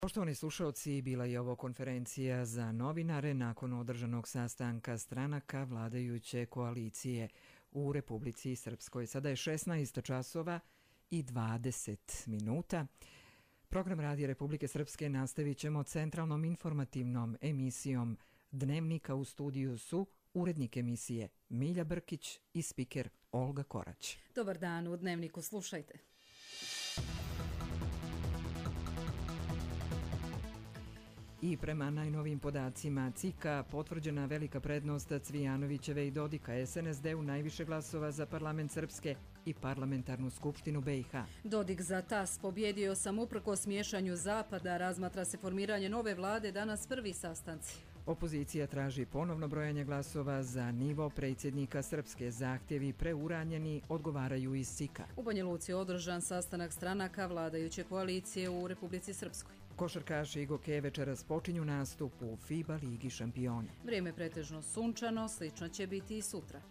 Poštovani slušalci, bila je ovo konferencija za novinare nakon održanog sastanka stranaka vladajuće koalicije u Republici Srpskoj. Sada je 16 časova i 20 minuta. Program Radija Republike Srpske nastavit ćemo centralnom informativnom emisijom Dnevnika. U studiju su urednik emisije Milja Brkić i spiker Olga Korać. Dobar dan, u Dnevniku slušajte. I prema najnovijim podacima CIK-a potvrđena velika prednost Cvijanovićeve i Dodika, SNSD-u najviše glasova za parlament Srpske i parlamentarnu skupštinu BiH. Dodik za TAS: pobjedio sam uprkos miješanju Zapada, razmatra se formiranje nove vlade, danas prvi sastanci. Opozicija traži ponovno brojanje glasova za nivo predsjednika Srpske. Zahtjevi preuranjeni, odgovaraju iz CIK-a. U Banja Luci održan sastanak stranaka vladajuće koalicije u Republici Srpskoj. Košarkaši Igoke večeras počinju nastup u FIBA Ligi šampiona. Vrijeme pretežno sunčano, slično će biti i sutra.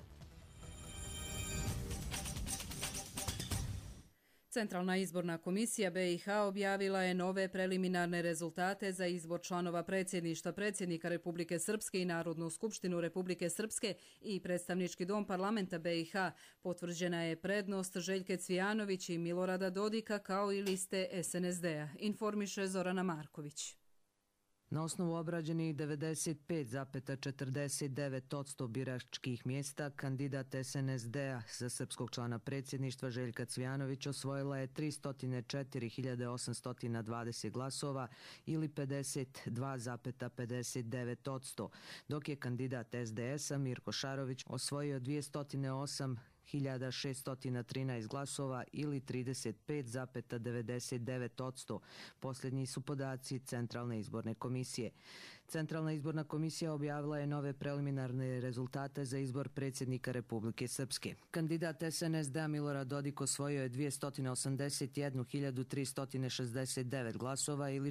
Centralna izborna komisija BiH objavila je nove preliminarne rezultate za izbor članova predsjedništva, predsjednika Republike Srpske i Narodnu skupštinu Republike Srpske i predstavnički dom parlamenta BiH. Potvrđena je prednost Željke Cvijanović i Milorada Dodika kao i liste SNSD-a, informiše Zorana Marković. Na osnovu obrađenih 95,49% biračkih mjesta, kandidat SNSD-a za srpskog člana predsjedništva Željka Cvijanović osvojila je 304.820 glasova ili 52,59%, dok je kandidat SDS-a Mirko Šarović osvojio 208.613 glasova ili 35,99%. Posljednji su podaci Centralne izborne komisije. Centralna izborna komisija objavila je nove preliminarne rezultate za izbor predsjednika Republike Srpske. Kandidat SNSD Milorad Dodik osvojio je 281.369 glasova ili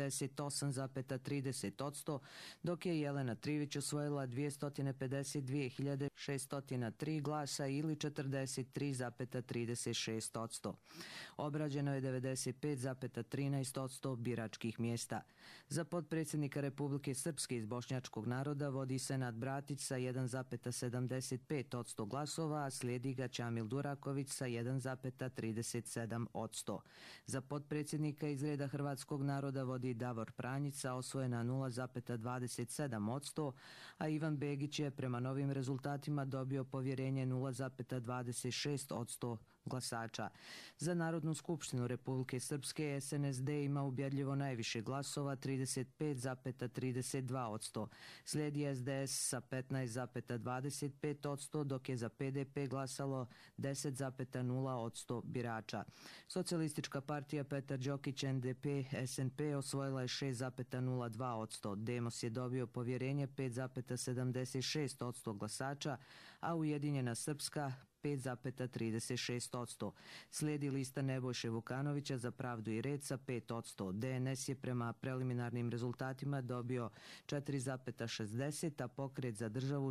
48,30%, dok je Jelena Trivić osvojila 252.603 glasa ili 43,36%. Obrađeno je 95,13% biračkih mjesta. Za potpredsjednika Republike Srpske iz bošnjačkog naroda vodi Senad Bratić sa 1,75% glasova, a slijedi ga Čamil Duraković sa 1,37%. Za potpredsjednika iz reda hrvatskog naroda vodi Davor Pranjić sa osvojena 0,27%, a Ivan Begić je prema novim rezultatima dobio povjerenje 0,26% glasača. Za Narodnu skupštinu Republike Srpske SNSD ima ubjedljivo najviše glasova, 35,32%. Slijedi SDS sa 15,25%, dok je za PDP glasalo 10,0% birača. Socijalistička partija Petar Đokić NDP SNP osvojila je 6,02%. Demos je dobio povjerenje 5,76% glasača, a Ujedinjena Srpska 5,36%. Slijedi lista Nebojše Vukanovića za pravdu i red sa 5%. DNS je prema preliminarnim rezultatima dobio 4,60%, a Pokret za državu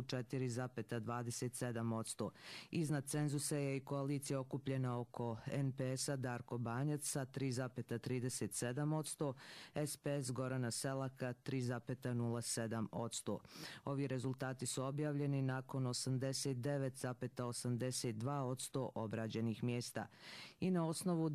4,27%. Iznad cenzusa je i koalicija okupljena oko NPS-a Darko Banjac sa 3,37%, SPS Gorana Selaka 3,07%. Ovi rezultati su objavljeni nakon 89,82% obrađenih mjesta i na osnovu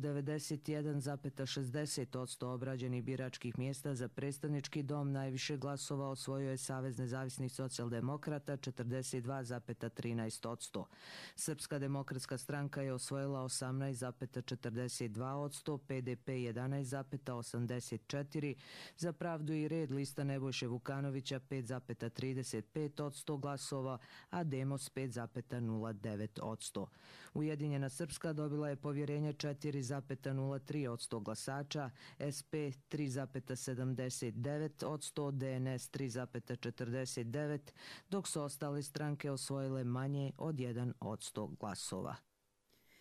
91,60% obrađenih biračkih mjesta za predstavnički dom najviše glasova osvojio je Savez nezavisnih socijaldemokrata 42,13%. Srpska demokratska stranka je osvojila 18,42%, PDP 11,84%, za pravdu i red lista Nebojše Vukanovića 5,35% glasova, a Demos 5,09%. Ujedinjena Srpska dobila je povjerenje 4,03% glasača, SP 3,79%, DNS 3,49%, dok su ostale stranke osvojile manje od 1% glasova.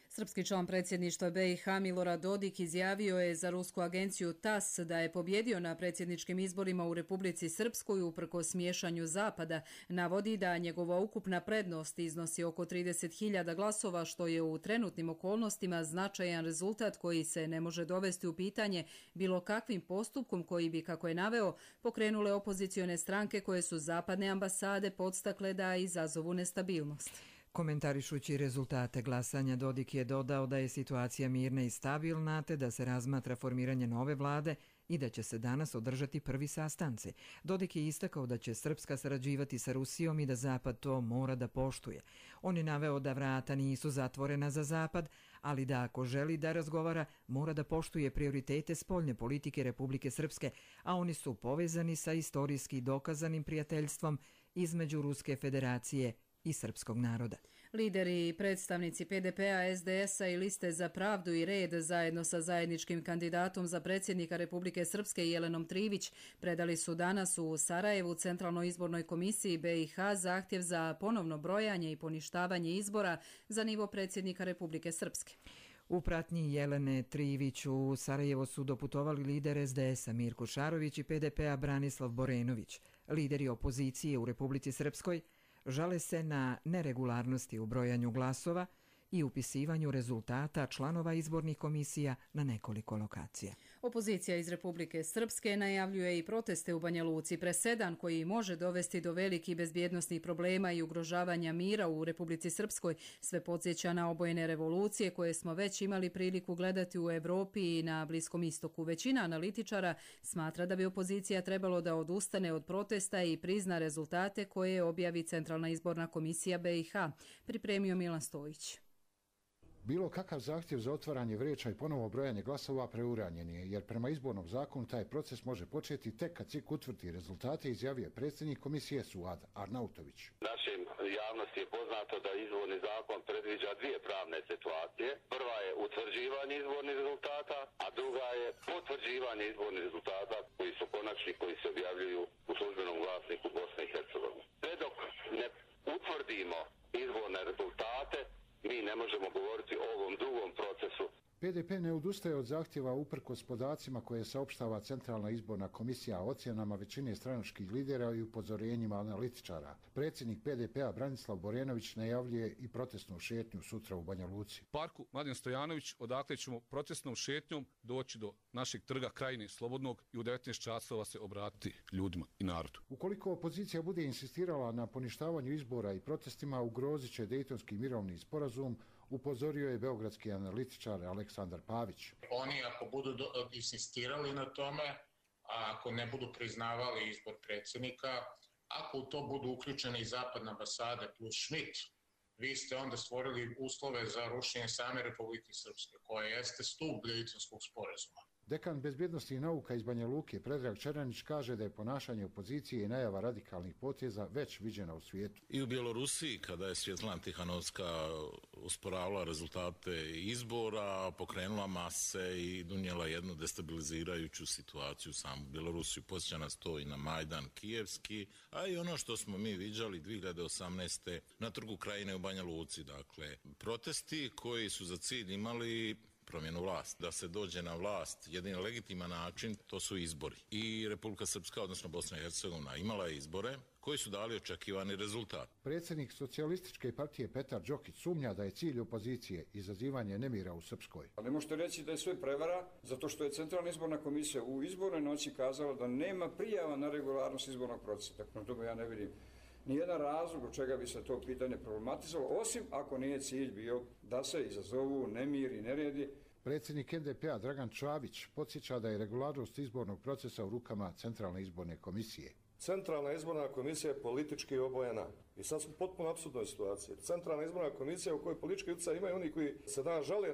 Srpski član predsjedništva BiH Milorad Dodik izjavio je za rusku agenciju TASS da je pobjedio na predsjedničkim izborima u Republici Srpskoj uprkos miješanju Zapada. Navodi da njegova ukupna prednost iznosi oko 30.000 glasova, što je u trenutnim okolnostima značajan rezultat koji se ne može dovesti u pitanje bilo kakvim postupkom koji bi, kako je naveo, pokrenule opozicione stranke koje su zapadne ambasade podstakle da izazovu nestabilnost. Komentarišući rezultate glasanja, Dodik je dodao da je situacija mirna i stabilna, te da se razmatra formiranje nove vlade i da će se danas održati prvi sastanci. Dodik je istakao da će Srpska sarađivati sa Rusijom i da Zapad to mora da poštuje. On je naveo da vrata nisu zatvorena za Zapad, ali da ako želi da razgovara, mora da poštuje prioritete spoljne politike Republike Srpske, a oni su povezani sa istorijski dokazanim prijateljstvom između Ruske federacije i srpskog naroda. Lideri i predstavnici PDP-a, SDS-a i Liste za pravdu i red zajedno sa zajedničkim kandidatom za predsjednika Republike Srpske Jelenom Trivić predali su danas u Sarajevu Centralnoj izbornoj komisiji BiH zahtjev za ponovno brojanje i poništavanje izbora za nivo predsjednika Republike Srpske. U pratnji Jelene Trivić u Sarajevo su doputovali lider SDS-a Mirko Šarović i PDP-a Branislav Borenović. Lideri opozicije u Republici Srpskoj žale se na neregularnosti u brojanju glasova i upisivanju rezultata članova izbornih komisija na nekoliko lokacija. Opozicija iz Republike Srpske najavljuje i proteste u Banja Luci, presedan koji može dovesti do velikih bezbjednosnih problema i ugrožavanja mira u Republici Srpskoj. Sve podsjeća na obojene revolucije koje smo već imali priliku gledati u Evropi i na Bliskom istoku. Većina analitičara smatra da bi opozicija trebalo da odustane od protesta i prizna rezultate koje objavi Centralna izborna komisija BiH. Pripremio Milan Stojić. Bilo kakav zahtjev za otvaranje vreća i ponovo brojanje glasova preuranjen je, jer prema izbornom zakonu taj proces može početi tek kad CIK utvrdi rezultate, izjavio predsjednik komisije Suad Arnautović. Našim javnosti je poznato da izborni zakon predviđa dvije pravne situacije. Prva je utvrđivanje izbornih rezultata, a druga je potvrđivanje izbornih rezultata koji su konačni, koji se objavljuju u službenom glasniku Bosne i Hercegovine. Sve dok ne utvrdimo izborne rezultate, mi ne možemo govoriti o ovom drugom procesu. PDP ne odustaje od zahtjeva uprkos podacima koje saopštava Centralna izborna komisija o ocjenama većine stranačkih lidera i upozorenjima analitičara. Predsjednik PDP-a Branislav Borenović najavljuje i protestnu šetnju sutra u Banja Luci. Parku Mladen Stojanović, odakle ćemo protestnom šetnjom doći do našeg trga Krajine Slobodnog i u 19 časova se obratiti ljudima i narodu. Ukoliko opozicija bude insistirala na poništavanju izbora i protestima, ugrozit će Dejtonski mirovni sporazum, upozorio je beogradski analitičar Aleksandar Pavić. Oni ako budu insistirali na tome, a ako ne budu priznavali izbor predsjednika, ako u to budu uključene i zapadne ambasade plus Schmidt, vi ste onda stvorili uslove za rušenje same Republike Srpske, koja jeste stup Dejtonskog sporazuma. Dekan bezbjednosti nauka iz Banja Luke Predrag Čeranić kaže da je ponašanje opozicije i najava radikalnih poteza već viđena u svijetu. I u Bjelorusiji, kada je Svjetlana Tihanovska usporavala rezultate izbora, pokrenula mase i donijela jednu destabilizirajuću situaciju samu Bjelorusiju. Posjeća nas to i na Majdan Kijevski, a i ono što smo mi viđali 2018. na Trgu Krajine u Banja Luci. Dakle, protesti koji su za cilj imali promjenu vlasti. Da se dođe na vlast, jedini legitiman način, to su izbori. I Republika Srpska, odnosno Bosna i Hercegovina, imala je izbore koji su dali očekivani rezultat. Predsjednik Socijalističke partije Petar Đokić sumnja da je cilj opozicije izazivanje nemira u Srpskoj. Ne možete reći da je sve prevara, zato što je Centralna izborna komisija u izbornoj noći kazala da nema prijava na regularnost izbornog procesa. Tako toga ja ne vidim nijedan razlog od čega bi se to pitanje problematizalo, osim ako nije cilj bio da se izazovu nemir i neredi. Predsjednik NDP-a Dragan Čavić podsjeća da je regularnost izbornog procesa u rukama Centralne izborne komisije. Centralna izborna komisija je politički obojena. I sad smo potpuno apsurdnoj situaciji. Centralna izborna komisija u kojoj politički utjecaj imaju oni koji se danas žale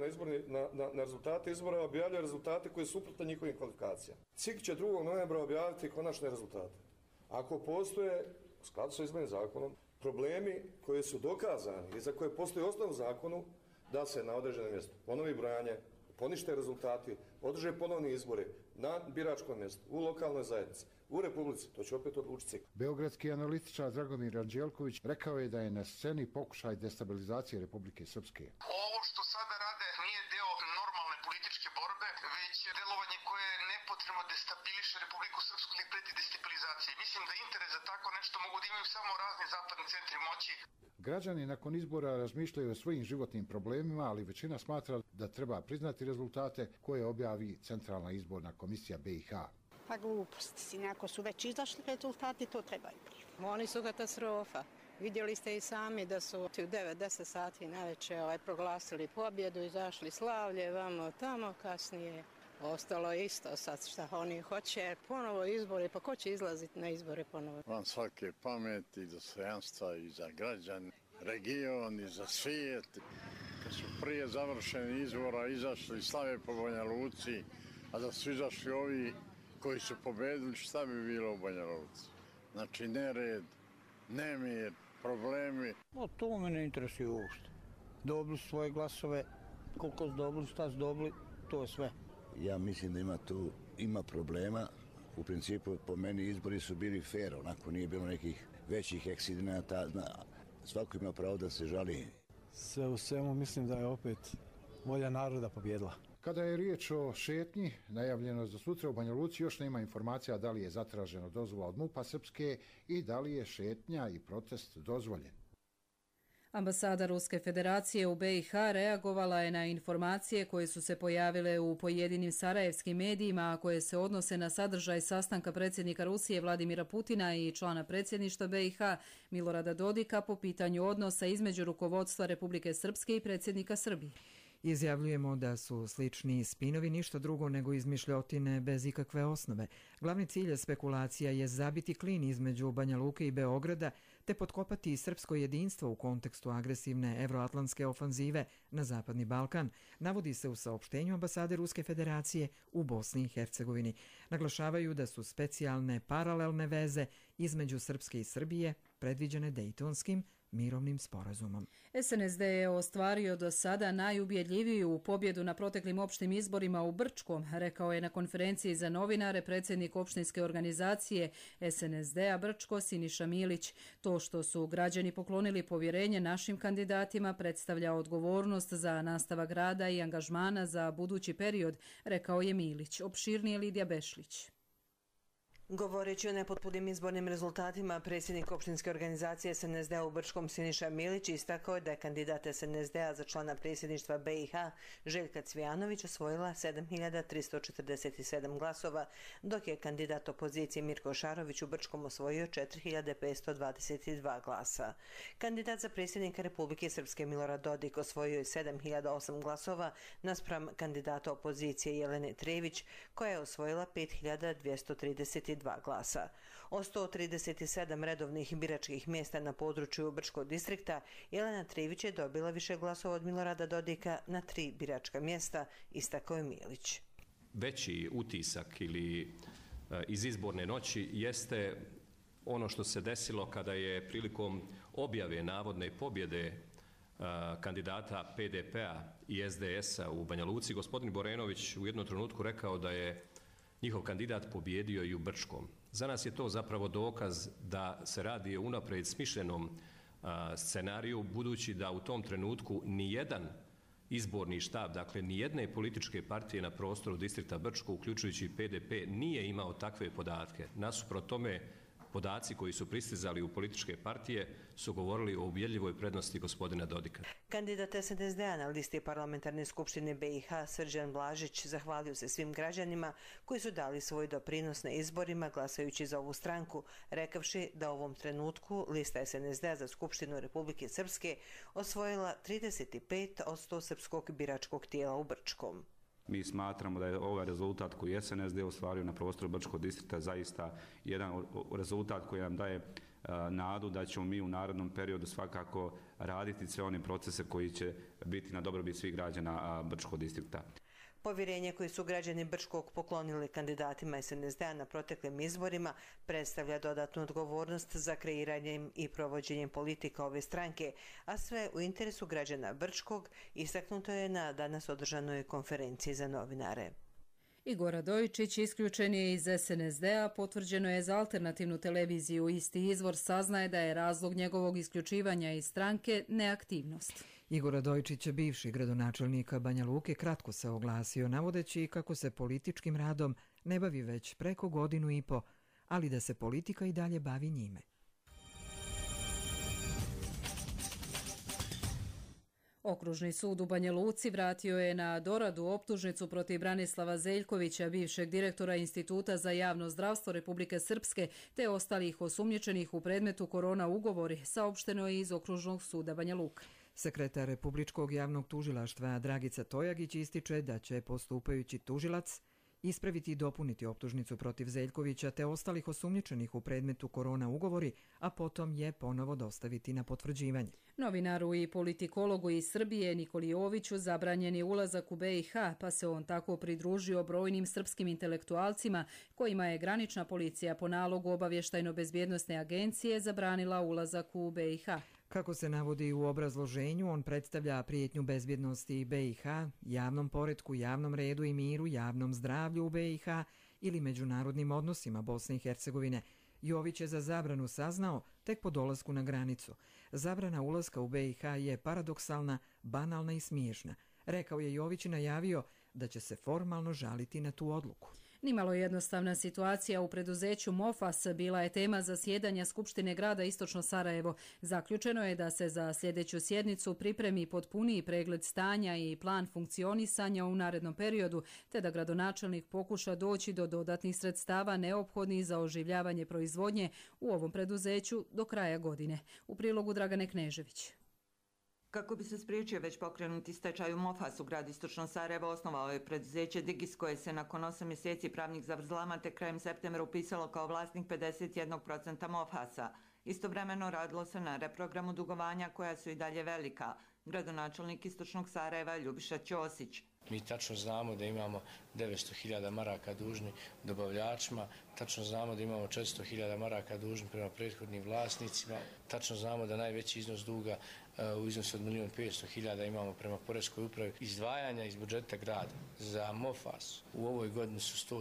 na rezultate izbora, objavljaju rezultate koji su suprotni njihovim kvalifikacijama. CIK će 2. novembra objaviti konačne rezultate. Ako postoje, u skladu sa izbornim zakonom, problemi koji su dokazani i za koje postoji osnov u zakonu, da se na određenom mjestu ponovi brojanje, ponište rezultati, održe ponovni izbori na biračkom mjestu, u lokalnoj zajednici, u Republici, to će opet odlučiti CIK. Beogradski analitičar Dragomir Anđelković rekao je da je na sceni pokušaj destabilizacije Republike Srpske. Ovo što sada radi destabiliše Republiku Srpsku ili preti destabilizacije. Mislim da interes za tako nešto mogu da imaju samo razni zapadni centri moći. Građani nakon izbora razmišljaju o svojim životnim problemima, ali većina smatra da treba priznati rezultate koje objavi Centralna izborna komisija BiH. Pa gluposti. Ako su već izašli rezultati, to treba i prije. Oni su katastrofa. Vidjeli ste i sami da su u 9-10 sati navečer proglasili pobjedu, izašli slavlje, vamo tamo, kasnije ostalo isto. Sad šta oni hoće, ponovo izbori, pa ko će izlaziti na izbore ponovo? Van svake pameti, dostojanstva i za građan, region i za svijet. Kad su prije završenih izbora izašli slave po Banja Luci, a da su izašli ovi koji su pobedili, šta bi bilo u Banja Luci? Znači nered, nemir, problemi. To me ne interesuje uopšte. Dobili su svoje glasove, koliko su dobili, šta su dobili, to je sve. Ja mislim da ima problema. U principu, po meni, izbori su bili fair, onako nije bilo nekih većih eksidenata. Svako ima pravo da se žali. Sve u svemu mislim da je opet volja naroda pobjedila. Kada je riječ o šetnji, najavljeno za sutra u Banja Luci, još nema informacija da li je zatraženo dozvola od MUP-a Srpske i da li je šetnja i protest dozvoljen. Ambasada Ruske federacije u BiH reagovala je na informacije koje su se pojavile u pojedinim sarajevskim medijima, a koje se odnose na sadržaj sastanka predsjednika Rusije Vladimira Putina i člana predsjedništva BiH Milorada Dodika po pitanju odnosa između rukovodstva Republike Srpske i predsjednika Srbije. Izjavljujemo da su slični spinovi ništa drugo nego izmišljotine bez ikakve osnove. Glavni cilj spekulacija je zabiti klin između Banja Luke i Beograda te potkopati srpsko jedinstvo u kontekstu agresivne evroatlantske ofanzive na Zapadni Balkan, navodi se u saopštenju ambasade Ruske federacije u Bosni i Hercegovini. Naglašavaju da su specijalne paralelne veze između Srpske i Srbije predviđene Dejtonskim mirovnim sporazumom. SNSD je ostvario do sada najubjedljiviju pobjedu na proteklim opštim izborima u Brčkom, rekao je na konferenciji za novinare predsjednik opštinske organizacije SNSD-a Brčko Siniša Milić. To što su građani poklonili povjerenje našim kandidatima predstavlja odgovornost za nastavak rada i angažmana za budući period, rekao je Milić. Opširnije Lidija Bešlić. Govoreći o nepotpunim izbornim rezultatima, predsjednik opštinske organizacije SNSD-a u Brčkom Siniša Milić istakao da je kandidat SNSD-a za člana predsjedništva BiH Željka Cvijanović osvojila 7.347 glasova, dok je kandidat opozicije Mirko Šarović u Brčkom osvojio 4.522 glasa. Kandidat za predsjednika Republike Srpske Milorad Dodik osvojio je 7.008 glasova naspram kandidata opozicije Jelene Trević, koja je osvojila 5.232 glasa. Od 137 redovnih biračkih mjesta na području Brčkog distrikta, Jelena Trević je dobila više glasova od Milorada Dodika na 3 biračka mjesta, istakao je Milić. Veći utisak ili iz izborne noći jeste ono što se desilo kada je prilikom objave navodne pobjede kandidata PDP-a i SDS-a u Banja Luci, gospodin Borenović u jednom trenutku rekao da je njihov kandidat pobjedio i u Brčkom. Za nas je to zapravo dokaz da se radi o unaprijed smišljenom scenariju, budući da u tom trenutku nijedan izborni štab, dakle nijedne političke partije na prostoru distrikta Brčko, uključujući PDP, nije imao takve podatke. Nasuprot tome, podaci koji su pristizali u političke partije su govorili o ubjedljivoj prednosti gospodina Dodika. Kandidat SNSD-a na listi parlamentarne skupštine BiH Srđan Blažić zahvalio se svim građanima koji su dali svoj doprinos na izborima glasajući za ovu stranku, rekavši da u ovom trenutku lista SNSD-a za Skupštinu Republike Srpske osvojila 35% srpskog biračkog tijela u Brčkom. Mi smatramo da je ovaj rezultat koji je SNSD ostvario na prostoru Brčkog distrikta zaista jedan rezultat koji nam daje nadu da ćemo mi u narednom periodu svakako raditi sve one procese koji će biti na dobrobit svih građana Brčkog distrikta. Povjerenje koje su građani Brčkog poklonili kandidatima SNSD-a na proteklim izborima predstavlja dodatnu odgovornost za kreiranjem i provođenjem politika ove stranke, a sve u interesu građana Brčkog, istaknuto je na danas održanoj konferenciji za novinare. Igor Radojičić isključen je iz SNSD-a, potvrđeno je za alternativnu televiziju. Isti izvor saznaje da je razlog njegovog isključivanja iz stranke neaktivnost. Igor Radojičić, bivši gradonačelnik Banja Luke, kratko se oglasio, navodeći kako se političkim radom ne bavi već preko 1,5 godine, ali da se politika i dalje bavi njime. Okružni sud u Banja Luci vratio je na doradu optužnicu protiv Branislava Zeljkovića, bivšeg direktora Instituta za javno zdravstvo Republike Srpske, te ostalih osumnjičenih u predmetu korona ugovori, saopšteno je iz Okružnog suda Banja Luka. Sekretar Republičkog javnog tužilaštva Dragica Tojagić ističe da će postupajući tužilac ispraviti i dopuniti optužnicu protiv Zeljkovića te ostalih osumnjičenih u predmetu korona ugovori, a potom je ponovo dostaviti na potvrđivanje. Novinaru i politikologu iz Srbije Nikoli Joviću zabranjen je ulazak u BiH, pa se on tako pridružio brojnim srpskim intelektualcima kojima je granična policija po nalogu obavještajno-bezbjednosne agencije zabranila ulazak u BiH. Kako se navodi u obrazloženju, on predstavlja prijetnju bezbjednosti BiH, javnom poretku, javnom redu i miru, javnom zdravlju u BiH ili međunarodnim odnosima Bosne i Hercegovine. Jović je za zabranu saznao tek po dolasku na granicu. Zabrana ulaska u BiH je paradoksalna, banalna i smiješna. Rekao je Jović i najavio da će se formalno žaliti na tu odluku. Nimalo jednostavna situacija u preduzeću Mofas bila je tema zasjedanja Skupštine grada Istočno Sarajevo. Zaključeno je da se za sljedeću sjednicu pripremi potpuniji pregled stanja i plan funkcionisanja u narednom periodu, te da gradonačelnik pokuša doći do dodatnih sredstava neophodnih za oživljavanje proizvodnje u ovom preduzeću do kraja godine. U prilogu Dragane Knežević. Kako bi se spriječio već pokrenuti stečaj u Mofas u gradu Istočno Sarajevo, osnovao je preduzeće Digis koje se nakon 8 mjeseci pravnih zavrzlama te krajem septembra upisalo kao vlasnik 51% Mofasa. Istovremeno radilo se na reprogramu dugovanja koja su i dalje velika. Gradonačelnik Istočnog Sarajeva Ljubiša Ćosić. Mi tačno znamo da imamo 900.000 maraka dužni dobavljačima, tačno znamo da imamo 400.000 maraka dužni prema prethodnim vlasnicima, tačno znamo da najveći iznos duga u iznosu od 1.500.000 imamo prema poreskoj upravi. Izdvajanja iz budžeta grada za Mofas u ovoj godini su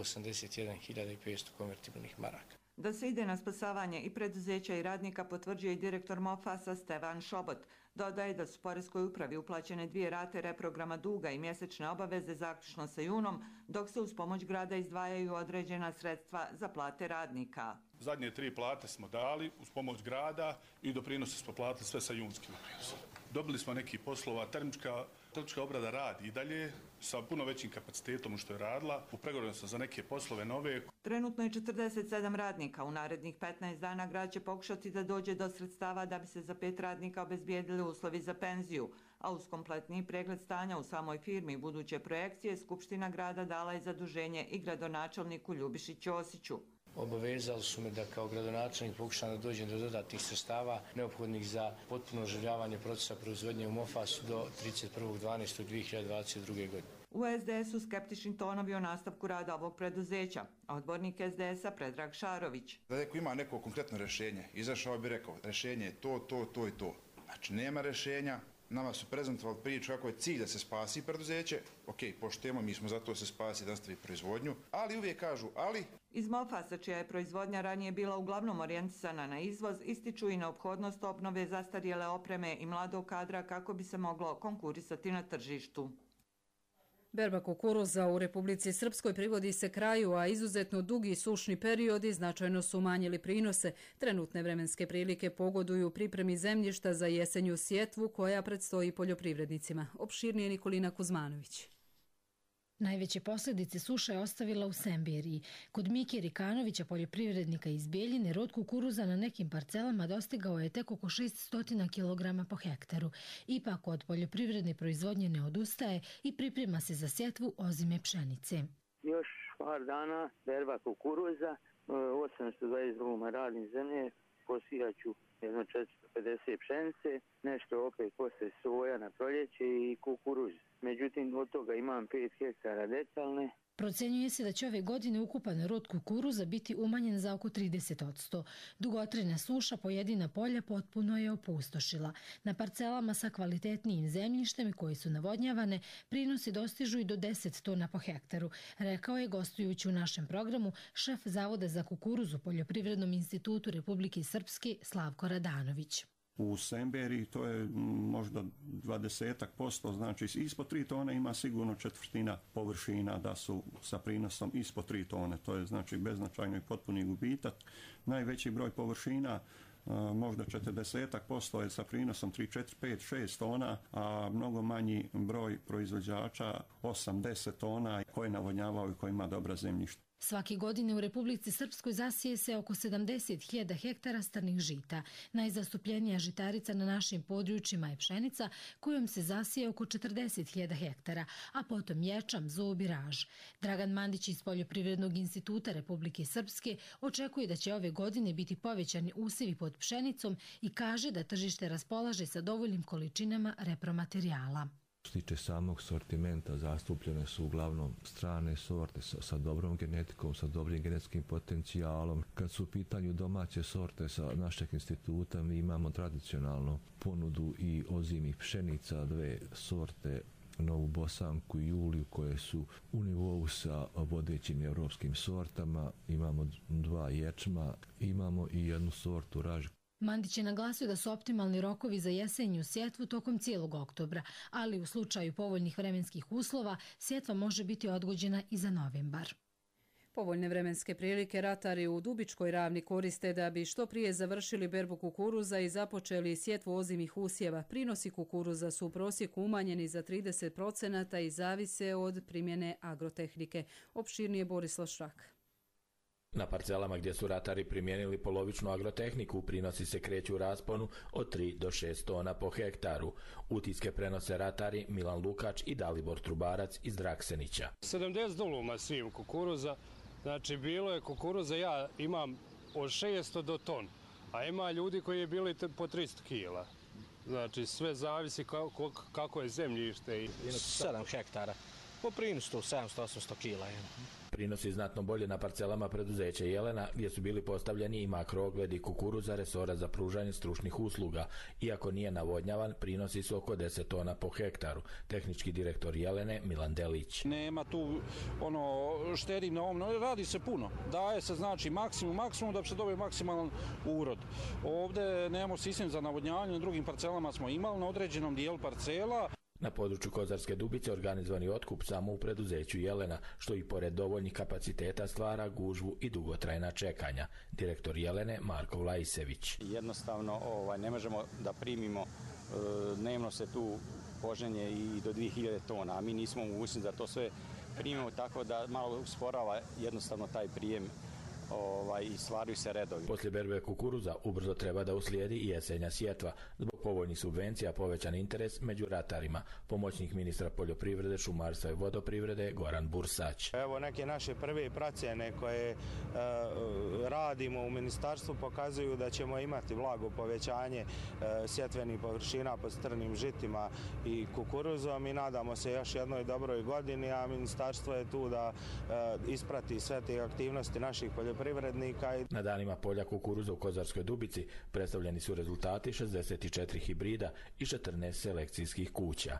181.500 konvertibilnih maraka. Da se ide na spasavanje i preduzeća i radnika potvrđuje i direktor Mofasa Stevan Šobot. Dodaje da su poreskoj upravi uplaćene 2 rate reprograma duga i mjesečne obaveze zaključno sa junom, dok se uz pomoć grada izdvajaju određena sredstva za plate radnika. Zadnje 3 plate smo dali uz pomoć grada i doprinose smo platili sve sa junskim doprinosom. Dobili smo neki poslova, termička obrada radi i dalje sa puno većim kapacitetom što je radila. U pregovorima sam za neke poslove nove. Trenutno je 47 radnika. U narednih 15 dana grad će pokušati da dođe do sredstava da bi se za 5 radnika obezbijedili uslovi za penziju. A uz kompletni pregled stanja u samoj firmi i buduće projekcije, Skupština grada dala je zaduženje i gradonačelniku Ljubiši Ćosiću. Obavezali su me da kao gradonačelnik pokušam da dođem do dodatnih sredstava neophodnih za potpuno oživljavanje procesa proizvodnje u Mofasu do 31.12.2022. godine. U SDS-u skeptični tonovi o nastavku rada ovog preduzeća. Odbornik SDS-a Predrag Šarović. Da neko ima neko konkretno rješenje, izašao bi rekao rješenje je to i to. Znači nema rješenja. Nama su prezentovali priču kako je cilj da se spasi preduzeće. Ok, poštujemo, mi smo zato da se spasi, da nastavi proizvodnju, ali uvijek kažu ali. Iz Mofasa, čija je proizvodnja ranije bila uglavnom orijentisana na izvoz, ističu i neophodnost obnove zastarjele opreme i mladog kadra kako bi se moglo konkurisati na tržištu. Berba kukuruza u Republici Srpskoj privodi se kraju, a izuzetno dugi sušni periodi značajno su umanjili prinose. Trenutne vremenske prilike pogoduju pripremi zemljišta za jesenju sjetvu koja predstoji poljoprivrednicima. Opširnije Nikolina Kuzmanović. Najveće posljedice suša je ostavila u Sembiriji. Kod Mike Rikanovića, poljoprivrednika iz Bijeljine, rod kukuruza na nekim parcelama dostigao je tek oko 600 kg po hektaru. Ipak od poljoprivredne proizvodnje ne odustaje i priprema se za sjetvu ozime pšenice. Još par dana berba kukuruza, 822 radim zemlje, posijaću jedno 450 pšenice, nešto opet posle soja na proljeće i kukuruz. Međutim, od toga imam 5 hektara detaljne. Procenjuje se da će ove godine ukupan rod kukuruza biti umanjen za oko 30%. Dugotrajna suša pojedina polja potpuno je opustošila. Na parcelama sa kvalitetnijim zemljištem koje su navodnjavane, prinosi dostižu i do 10 tona po hektaru, rekao je gostujući u našem programu šef Zavoda za kukuruz u Poljoprivrednom institutu Republike Srpske Slavko Radanović. U Semberiji to je možda 20%, znači ispod 3 tone ima sigurno četvrtina površina da su sa prinosom ispod 3 tone. To je znači beznačajno i potpuni gubitak. Najveći broj površina, možda 40% je sa prinosom 3, 4, 5, 6 tona, a mnogo manji broj proizvođača 8-10 tona koje navodnjavaju i koji ima dobra zemljišta. Svake godine u Republici Srpskoj zasije se oko 70.000 hektara strnih žita. Najzastupljenija žitarica na našim područjima je pšenica, kojom se zasije oko 40.000 hektara, a potom ječam, zob i raž. Dragan Mandić iz Poljoprivrednog instituta Republike Srpske očekuje da će ove godine biti povećani usevi pod pšenicom i kaže da tržište raspolaže sa dovoljnim količinama repromaterijala. Što se tiče samog sortimenta, zastupljene su uglavnom strane sorte sa dobrom genetikom, sa dobrim genetskim potencijalom. Kad su u pitanju domaće sorte sa našeg instituta, mi imamo tradicionalnu ponudu i ozimih pšenica, 2 sorte, Novu Bosanku i Juliju, koje su u nivou sa vodećim evropskim sortama. Imamo 2 ječma, imamo i 1 sortu raž. Mandić je naglasio da su optimalni rokovi za jesenju sjetvu tokom cijelog oktobra, ali u slučaju povoljnih vremenskih uslova sjetva može biti odgođena i za novembar. Povoljne vremenske prilike ratari u Dubičkoj ravni koriste da bi što prije završili berbu kukuruza i započeli sjetvu ozimih usjeva. Prinosi kukuruza su u prosjeku umanjeni za 30% i zavise od primjene agrotehnike. Opširnije Borislav Šrak. Na parcelama gdje su ratari primijenili polovičnu agrotehniku, prinosi se kreću u rasponu od 3 do 6 tona po hektaru. Utiske prenose ratari Milan Lukač i Dalibor Trubarac iz Draksenića. 70 duluma sijem kukuruza, znači bilo je kukuruza, ja imam od 600 do ton, a ima ljudi koji je bili po 300 kila. Znači sve zavisi kako je zemljište. 7 hektara, po prinosu 700-800 kila. Prinosi znatno bolje na parcelama preduzeća Jelena, gdje su bili postavljeni i makroogledi kukuruza resora za pružanje stručnih usluga. Iako nije navodnjavan, prinosi su oko 10 tona po hektaru. Tehnički direktor Jelene Milan Delić. Nema tu štedi na ovom, radi se puno. Daje se znači maksimum da bi se dobio maksimalan urod. Ovdje nemamo sistem za navodnjavanje, na drugim parcelama smo imali na određenom dijelu parcela. Na području Kozarske Dubice organizovan je otkup samo u preduzeću Jelena, što i pored dovoljnih kapaciteta stvara gužvu i dugotrajna čekanja. Direktor Jelene Marko Vlaisević. Jednostavno ne možemo da primimo, dnevno se tu poženje i do 2000 tona, a mi nismo mogućni da to sve primimo, tako da malo usporava jednostavno taj prijem i stvaraju se redovi. Poslije berbe kukuruza ubrzo treba da uslijedi i jesenja sjetva. Zbog povoljnih subvencija povećan interes među ratarima. Pomoćnik ministra poljoprivrede, šumarstva i vodoprivrede Goran Bursać. Evo neke naše prve procjene koje radimo u ministarstvu pokazuju da ćemo imati blago povećanje sjetvenih površina pod strnim žitima i kukuruzom i nadamo se još jednoj dobroj godini, a ministarstvo je tu da isprati sve te aktivnosti naših poljoprivrednika. Na danima polja kukuruza u Kozarskoj Dubici predstavljeni su rezultati 64 hibrida i 14 selekcijskih kuća.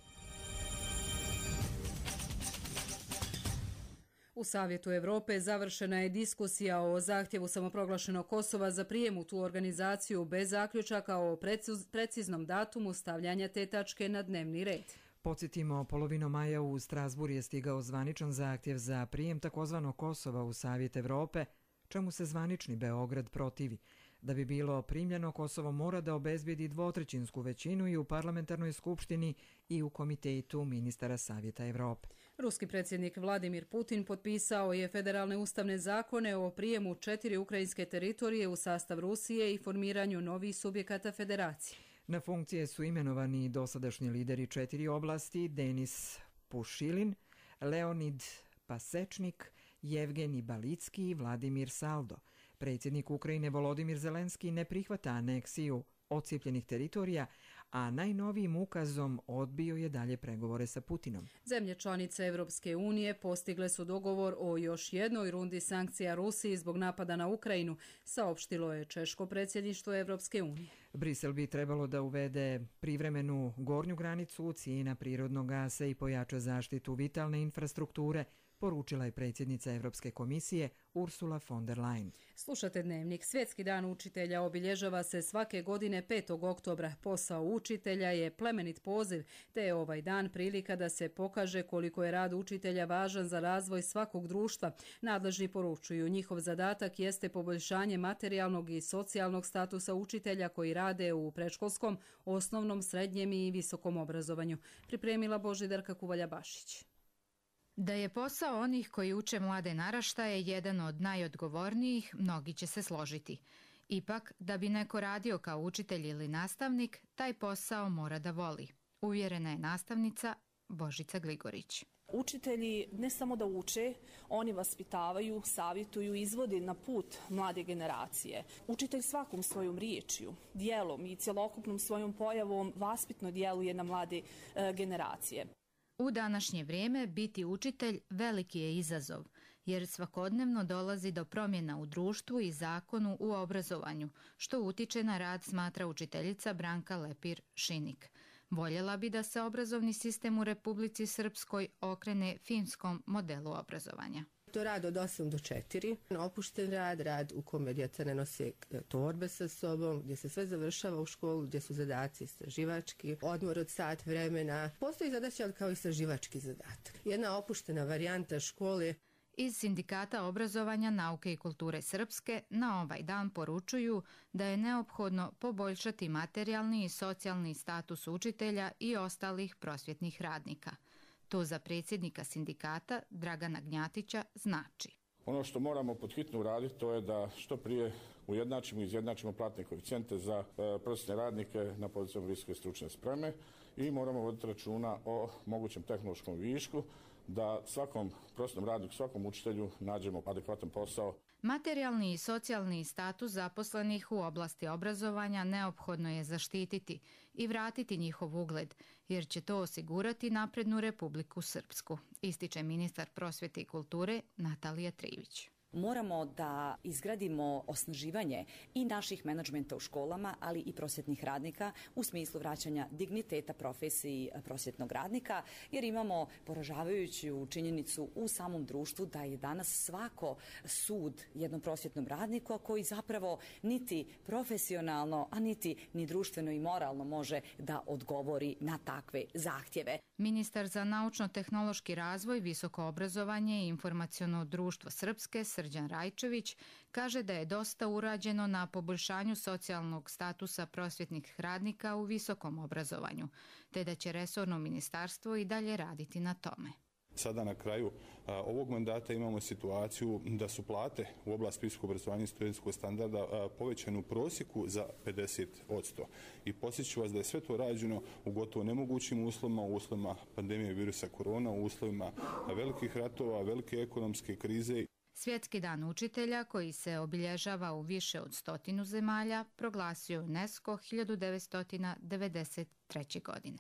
U Savjetu Evrope završena je diskusija o zahtjevu samoproglašenog Kosova za prijem u tu organizaciju bez zaključaka o preciznom datumu stavljanja te tačke na dnevni red. Podsjetimo, polovinom maja u Strasbur je stigao zvaničan zahtjev za prijem takozvanog Kosova u Savjet Evrope, čemu se zvanični Beograd protivi. Da bi bilo primljeno, Kosovo mora da obezbijedi 2/3 većinu i u parlamentarnoj skupštini i u komitetu ministara Savjeta Evrope. Ruski predsjednik Vladimir Putin potpisao je federalne ustavne zakone o prijemu 4 ukrajinske teritorije u sastav Rusije i formiranju novih subjekata federacije. Na funkcije su imenovani dosadašnji lideri 4 oblasti: Denis Pušilin, Leonid Pasečnik, Jevgeni Balicki i Vladimir Saldo. Predsjednik Ukrajine Volodimir Zelenski ne prihvata aneksiju odcijepljenih teritorija, a najnovijim ukazom odbio je dalje pregovore sa Putinom. Zemlje članice Evropske unije postigle su dogovor o još jednoj rundi sankcija Rusiji zbog napada na Ukrajinu, saopštilo je češko predsjedništvo Evropske unije. Brisel bi trebalo da uvede privremenu gornju granicu cijena prirodnog gasa i pojača zaštitu vitalne infrastrukture, poručila je predsjednica Europske komisije Ursula von der Leyen. Slušate Dnevnik. Svjetski dan učitelja obilježava se svake godine 5. oktobra. Posao učitelja je plemenit poziv, te je ovaj dan prilika da se pokaže koliko je rad učitelja važan za razvoj svakog društva. Nadležni poručuju, njihov zadatak jeste poboljšanje materijalnog i socijalnog statusa učitelja koji rade u predškolskom, osnovnom, srednjem i visokom obrazovanju. Pripremila Božidarka Kuvalja-Bašić. Da je posao onih koji uče mlade naraštaje jedan od najodgovornijih, mnogi će se složiti. Ipak, da bi neko radio kao učitelj ili nastavnik, taj posao mora da voli. Uvjerena je nastavnica Božica Gligorić. Učitelji ne samo da uče, oni vaspitavaju, savjetuju, izvode na put mlade generacije. Učitelj svakom svojom riječju, dijelom i cjelokupnom svojom pojavom vaspitno djeluje na mlade generacije. U današnje vrijeme biti učitelj veliki je izazov, jer svakodnevno dolazi do promjena u društvu i zakonu u obrazovanju, što utiče na rad, smatra učiteljica Branka Lepir-Šinik. Voljela bi da se obrazovni sistem u Republici Srpskoj okrene finskom modelu obrazovanja. To rad od 8 do 4, opušten rad u kome djeca ne nose torbe sa sobom, gdje se sve završava u školu, gdje su zadaci istraživački, odmor od sat vremena. Postoji zadaća kao istraživački zadatak. Jedna opuštena varijanta škole. Iz Sindikata obrazovanja, nauke i kulture Srpske na ovaj dan poručuju da je neophodno poboljšati materijalni i socijalni status učitelja i ostalih prosvjetnih radnika. To za predsjednika sindikata Dragana Gnjatića znači. Ono što moramo pod hitno uraditi to je da što prije ujednačimo i izjednačimo platne koeficijente za prosvjetne radnike na pozicijama visoke stručne spreme i moramo voditi računa o mogućem tehnološkom višku da svakom prosvjetnom radniku, svakom učitelju nađemo adekvatan posao. Materijalni i socijalni status zaposlenih u oblasti obrazovanja neophodno je zaštititi i vratiti njihov ugled, jer će to osigurati naprednu Republiku Srpsku, ističe ministar prosvjete i kulture Natalija Trivić. Moramo da izgradimo osnaživanje i naših menadžmenta u školama, ali i prosvjetnih radnika u smislu vraćanja digniteta profesiji prosvjetnog radnika, jer imamo poražavajuću činjenicu u samom društvu da je danas svako sud jednom prosvjetnom radniku, koji zapravo niti profesionalno, a niti ni društveno i moralno može da odgovori na takve zahtjeve. Ministar za naučno-tehnološki razvoj, visoko obrazovanje i informaciono društvo Srpske, Srđan Rajčević, kaže da je dosta urađeno na poboljšanju socijalnog statusa prosvjetnih radnika u visokom obrazovanju, te da će resorno ministarstvo i dalje raditi na tome. Sada na kraju ovog mandata imamo situaciju da su plate u oblasti visokog obrazovanja i studentskog standarda povećane u prosjeku za 50%. I podsjeću vas da je sve to rađeno u gotovo nemogućim uslovima, u uslovima pandemije virusa korona, u uslovima velikih ratova, velike ekonomske krize. Svjetski dan učitelja, koji se obilježava u više od 100 zemalja, proglasio UNESCO 1993. godine.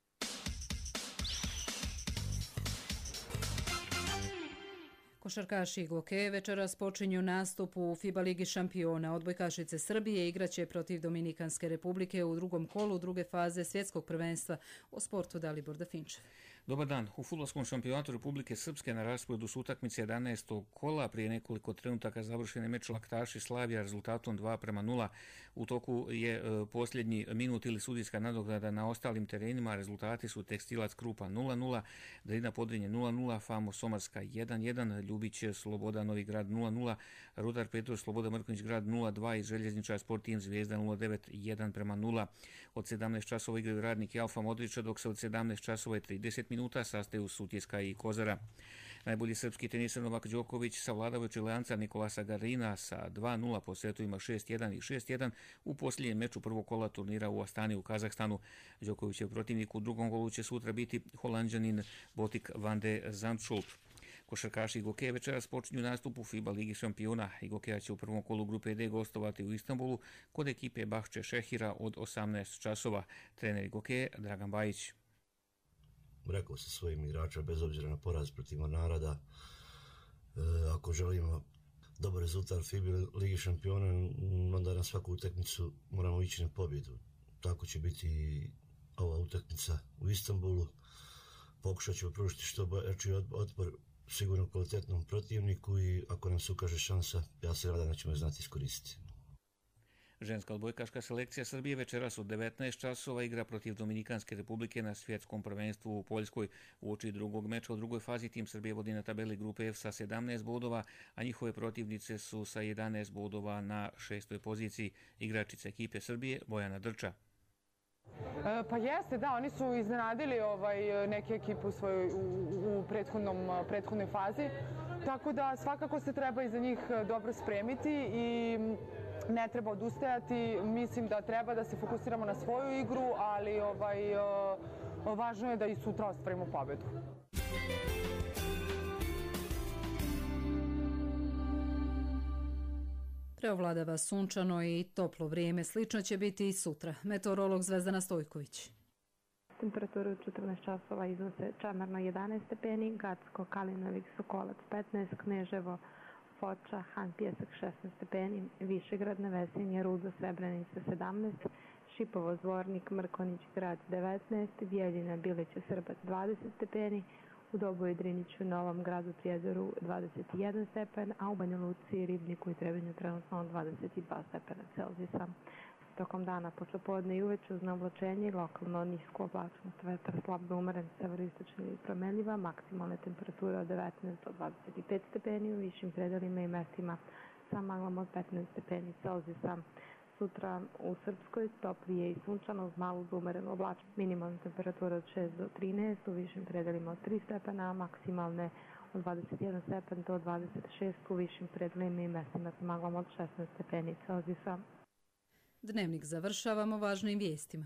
Košarkaši Igloke večeras počinju nastup u FIBA Ligi šampiona. Odbojkašice Srbije igraće protiv Dominikanske republike u drugom kolu druge faze svjetskog prvenstva. O sportu Dalibor Dafinčev. Dobar dan. U fudbalskom šampionatu Republike Srpske na rasporedu su utakmice 11. kola. Prije nekoliko trenutaka završen je meč Laktaši Slavija rezultatom 2:0. U toku je posljednji minut ili sudijska nadoknada na ostalim terenima. Rezultati su Tekstilac Krupa 0:0, Drina Podrinje 0:0, Famo Somarska 1:1, Ljubić Sloboda Novi Grad 0:0, Rudar Petrov Sloboda Mrkonjić Grad 0:2 i Željezničar Sport Tim Zvijezda 09 1:0. Od 17 časova igraju Radnik i Alfa Modrića, dok se od 17 časova i 30 minuta sastaju Sutjeska i Kozara. Najbolji srpski tenisar Novak Đoković savladao je Čileanca Nikolasa Garina sa 2:0 po setovima 6:1 i 6:1 u posljednjem meču prvog kola turnira u Astani u Kazahstanu. Đokovićev protivnik u drugom kolu će sutra biti Holanđanin Botik van de Zandschulp. Košarkaši Igokeja večeras počinju nastup u FIBA Ligi šampiona. Igokeja će u prvom kolu grupe D gostovati u Istanbulu kod ekipe Bahče Šehira od 18 časova. Trener Igokeje Dragan Bajić. Rekao sam svojim igračima, bez obzira na poraz protiv Mornara, ako želimo dobar rezultat u FIBA Ligi šampiona, onda na svaku utakmicu moramo ići na pobjedu. Tako će biti i ova utakmica u Istanbulu. Pokušat ćemo pružiti što veći otpor sigurno kvalitetnom protivniku i ako nam se ukaže šansa, ja se nadam da ćemo je znati iskoristiti. Ženska odbojkaška selekcija Srbije večeras u 19 časova igra protiv Dominikanske republike na svjetskom prvenstvu u Poljskoj. Uoči drugog meča u drugoj fazi tim Srbije vodi na tabeli grupe F sa 17 bodova, a njihove protivnice su sa 11 bodova na 6. poziciji. Igračica ekipe Srbije Bojana Drča. Pa jeste, da, oni su iznenadili neke ekipe u prethodnoj fazi, tako da svakako se treba iza njih dobro spremiti i ne treba odustajati. Mislim da treba da se fokusiramo na svoju igru, ali važno je da i sutra ostvarimo pobedu. Preovladava sunčano i toplo vrijeme. Slično će biti i sutra. Meteorolog Zvezdana Stojković. Temperature u 14 časova iznose Čamarno 11 stepeni, Gacko, Kalinovik, Sokolac 15, Kneževo, Foča, Han Pjesak 16 stepeni, Višegrad, Nevesinje, Rudo, Srebrenica 17, Šipovo, Zvornik, Mrkonić, Grad 19, Bijeljina, Bileća, Srbac 20 stepeni, u Doboju, Driniću, Novom Gradu, Prijedoru 21 stepen, a u Banja Luci i Ribniku i Trebinju trenutno 22 stepena Celzijusa. Tokom dana, poslepodne i uveče uz oblačenje i lokalno nisko oblačnost, vetar slab do umeren severoistočni ili promenljiva, maksimalne temperature od 19 do 25 stepeni u višim predelima i mestima sa maglom od 15 stepeni Celzijusa. Sutra u Srpskoj toplije i sunčano uz malu do umerenu oblačnost, minimalne temperature od 6 do 13, u višim predelima od 3 stepena, a maksimalne od 21 stepen do 26 u višim predelima i mestima sa maglom od 16 stepeni Celzijusa. Dnevnik završavamo važnim vijestima.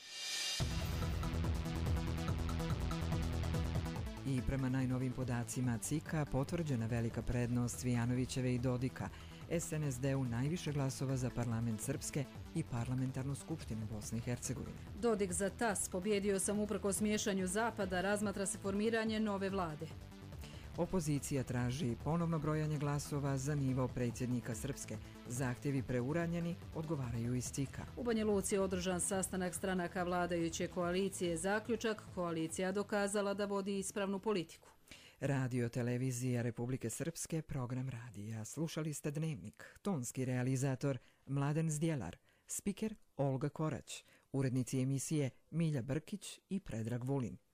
I prema najnovim podacima CIK-a potvrđena velika prednost Cvijanovićeve i Dodika, SNSD-u najviše glasova za parlament Srpske i parlamentarnu skupštinu Bosne i Hercegovine. Dodik za TAS: pobjedio sam uprkos miješanju Zapada, razmatra se formiranje nove vlade. Opozicija traži ponovno brojanje glasova za nivo predsjednika Srpske. Zahtjevi preuranjeni, odgovaraju iz CIK-a. U Banja Luci je održan sastanak stranaka vladajuće koalicije. Zaključak: koalicija dokazala da vodi ispravnu politiku. Radio televizija Republike Srpske, program radija. Slušali ste Dnevnik. Tonski realizator Mladen Zdjelar, spiker Olga Korać, urednici emisije Milja Brkić i Predrag Vulin.